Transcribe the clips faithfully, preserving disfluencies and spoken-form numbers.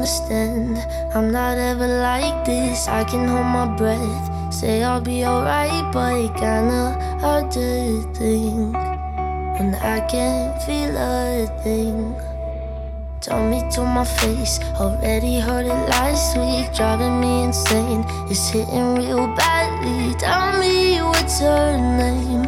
understand. I'm not ever like this, I can hold my breath. Say I'll be alright, but it kinda hard to think when I can't feel a thing. Told me to my face, already heard it last week. Driving me insane, it's hitting real badly. Tell me what's her name.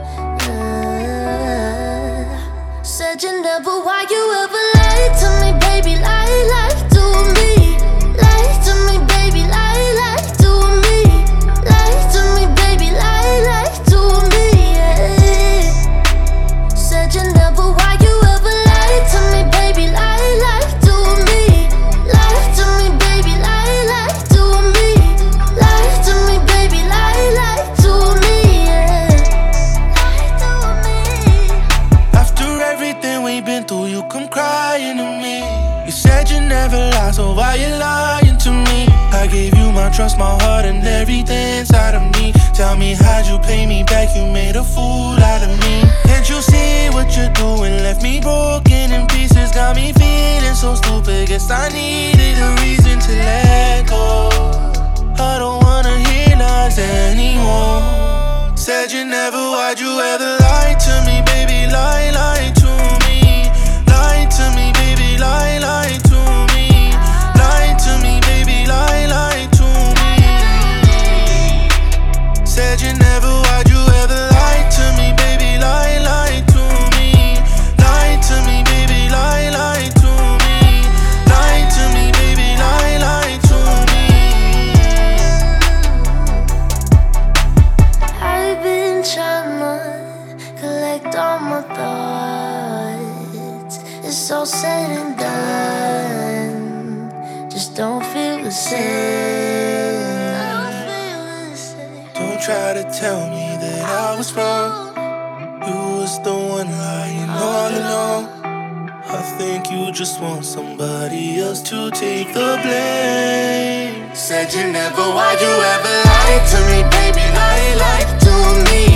uh, Said you never, why you ever lied to me, baby? Lie, lie to me. Lie to me, baby, lie, lie to me. Lie to me, baby, lie, lie to me, yeah. Said you never, why you ever lied to me, baby? Lie, lie to me. Lie to me, baby, lie, lie to me. Lie to me, baby, lie, lie to me, yeah. Lie to me. After everything we've been through, you come crying to me. You said you never lie, so why you lying to me? I gave you my trust, my heart, and everything inside of me. Tell me, how'd you pay me back? You made a fool out of me. Can't you see what you're doing? Left me broken in pieces, got me feeling so stupid. Guess I needed a reason to let go. I don't wanna hear lies anymore. Said you never, why'd you ever lie to me, baby? Lie, lie to me. Lie to me, baby, lie, lie to me. Lie to me, baby, lie, lie to me. Said you never, why'd you ever lie to me, baby? Lie, lie to me. Lie to me, baby, lie, lie to me. Lie to me, baby, lie, lie to me. I've been tryna collect all my thoughts. It's all said and done, just don't feel the same. Don't try to tell me that I was wrong. You was the one lying all along. I think you just want somebody else to take the blame. Said you never, why'd you ever lie to me, baby? Lie, lie to me.